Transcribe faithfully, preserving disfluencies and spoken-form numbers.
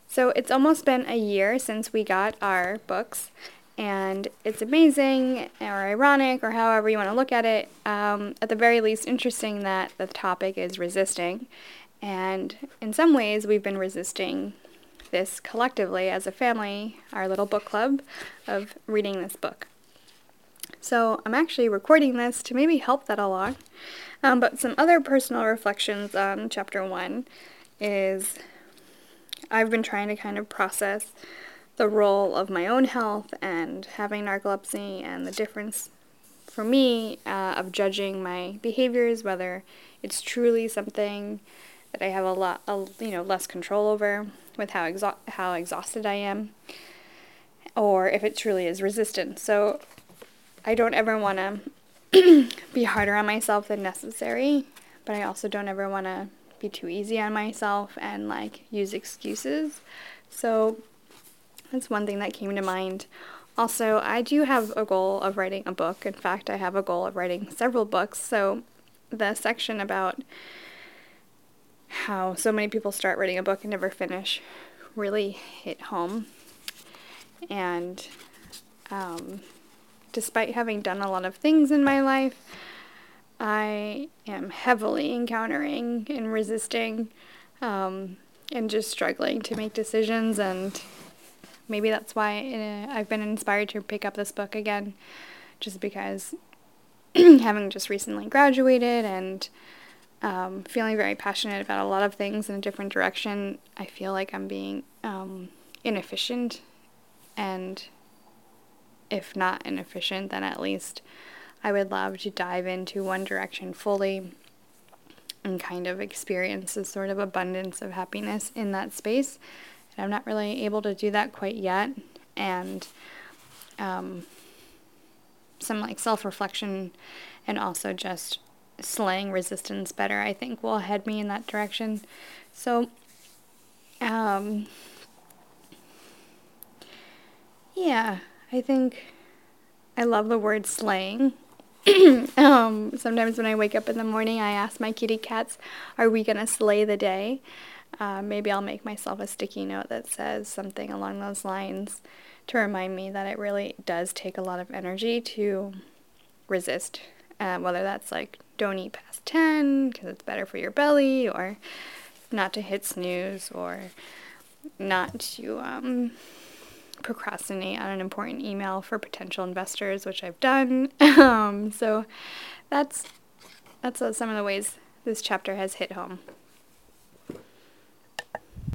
So it's almost been a year since we got our books, and it's amazing or ironic or however you want to look at it, um, at the very least interesting that the topic is resisting. And in some ways we've been resisting this collectively as a family, our little book club of reading this book. So I'm actually recording this to maybe help that along. Um, but some other personal reflections on chapter one is I've been trying to kind of process the role of my own health and having narcolepsy and the difference for me uh, of judging my behaviors, whether it's truly something that I have a lot, a, you know, less control over with how exha- how exhausted I am, or if it truly is resistant. So I don't ever want to be harder on myself than necessary, but I also don't ever want to be too easy on myself and like use excuses. So that's one thing that came to mind. Also, I do have a goal of writing a book. In fact, I have a goal of writing several books. So the section about how so many people start writing a book and never finish really hit home. And um, despite having done a lot of things in my life, I am heavily encountering and resisting um, and just struggling to make decisions, and maybe that's why uh, I've been inspired to pick up this book again, just because having just recently graduated and um, feeling very passionate about a lot of things in a different direction, I feel like I'm being um, inefficient, and if not inefficient, then at least I would love to dive into one direction fully and kind of experience a sort of abundance of happiness in that space. And I'm not really able to do that quite yet. And um, some like self-reflection and also just slaying resistance better, I think, will head me in that direction. So, um, yeah, I think I love the word slaying. um, sometimes when I wake up in the morning, I ask my kitty cats, are we going to slay the day? Uh, maybe I'll make myself a sticky note that says something along those lines to remind me that it really does take a lot of energy to resist, uh, whether that's like don't eat past ten because it's better for your belly, or not to hit snooze, or not to um, procrastinate on an important email for potential investors, which I've done. um, so that's that's uh, some of the ways this chapter has hit home.